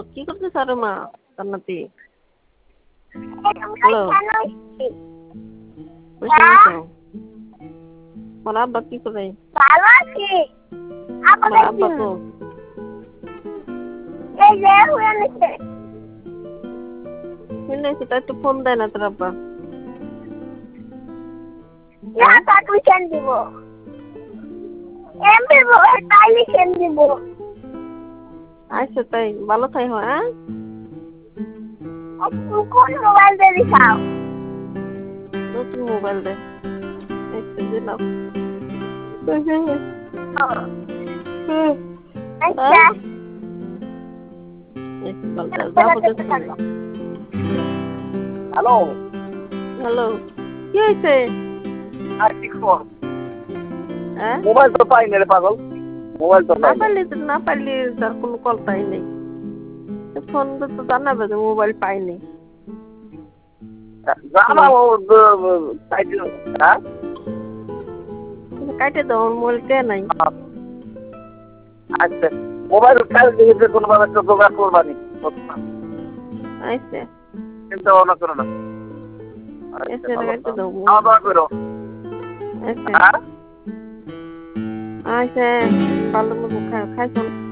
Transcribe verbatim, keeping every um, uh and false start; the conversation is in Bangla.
কি করতেছ আরে মা কান্নাতি? হ্যালো আমার আব্বা কি করে? ভালো আছি। আমার আব্বা তো এই যে হয়ে নিছে। শুনেছি তাই তো ফোন দেয় না তোর আব্বা। না তা তুই কেন দিব? এমনি বলে তাইলে কেন দিব? আচ্ছা তাই ভালো থাই হ্যাঁ। তুই কোন মোবাইল দিয়ে দিছাও? নতুন মোবাইল দে একটু দিলাম। আচ্ছা হ্যালো হ্যালো কি হয়েছে? আর কি খবর? হ্যাঁ মোবাইল তো পাই না রে পাগল, মোবাইল তো না পাই না। পারলে না পারলে তার কোনো কলটাই নেই। ফোন তো জানাবে যে মোবাইল পাইনি। জানা ও সাইডে হ্যাঁ কাটে দাও মোবাইল কে নাই। আচ্ছা মোবাইল কাল দিকে কোনো ভাবে একটা জোগাড় করবানি। আচ্ছা চিন্তা ভাবনা করো না। আচ্ছা কাটে দাও। খাওয়া দাওয়া করো। আচ্ছা হ্যাঁ আচ্ছা ভালো মতো খাই খাইছো।